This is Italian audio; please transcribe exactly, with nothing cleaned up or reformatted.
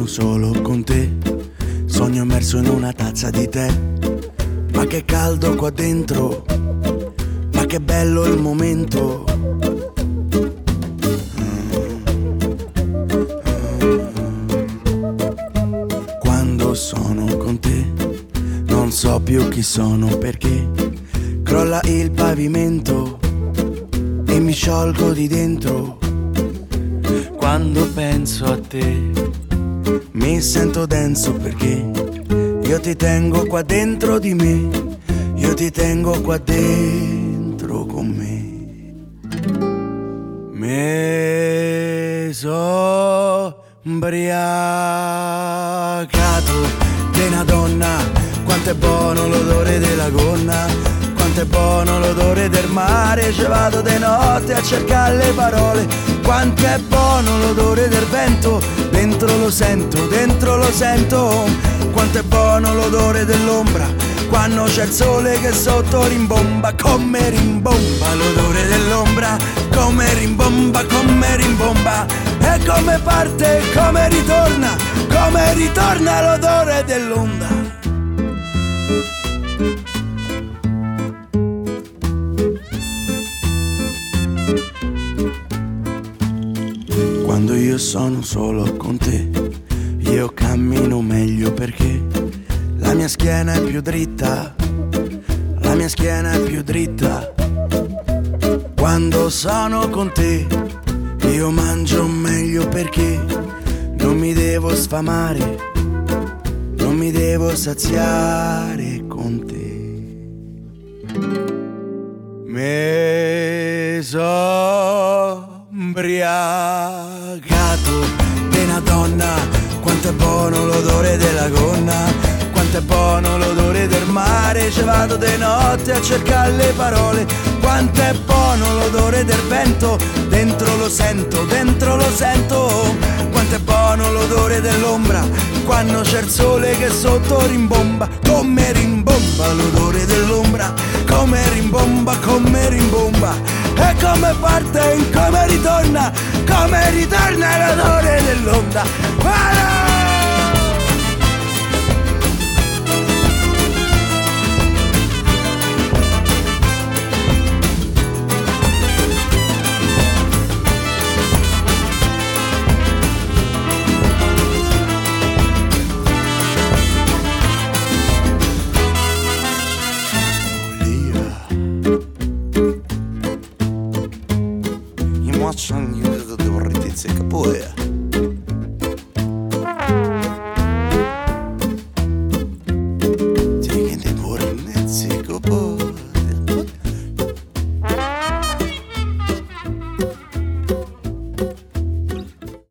sono solo con te, sogno immerso in una tazza di tè. Ma che caldo qua dentro, ma che bello il momento. Quando sono con te non so più chi sono, perché crolla il pavimento e mi sciolgo di dentro. Quando penso a te mi sento denso, perché io ti tengo qua dentro di me, io ti tengo qua dentro con me. Me so ubriacato di una donna, quanto è buono l'odore della gonna, quanto è buono l'odore del mare. Ci vado di notte a cercare le parole, quanto è buono l'odore del vento, dentro lo sento, dentro lo sento. Quanto è buono l'odore dell'ombra, quando c'è il sole che sotto rimbomba, come rimbomba l'odore dell'ombra, come rimbomba, come rimbomba. E come parte, come ritorna, come ritorna l'odore dell'onda. Quando io sono solo con te, io cammino meglio, perché la mia schiena è più dritta, la mia schiena è più dritta. Quando sono con te, io mangio meglio, perché non mi devo sfamare, non mi devo saziare con te. Me so ubriacato di una donna, quanto è buono l'odore della gonna, quanto è buono l'odore del mare. Ci vado di notte a cercare le parole, quanto è buono l'odore del vento, dentro lo sento, dentro lo sento. Quanto è buono l'odore dell'ombra, quando c'è il sole che sotto rimbomba, come rimbomba l'odore dell'ombra, come rimbomba, come rimbomba. E come parte, e come ritorna, come ritorna l'odore dell'onda. Ah! Facciamo che poi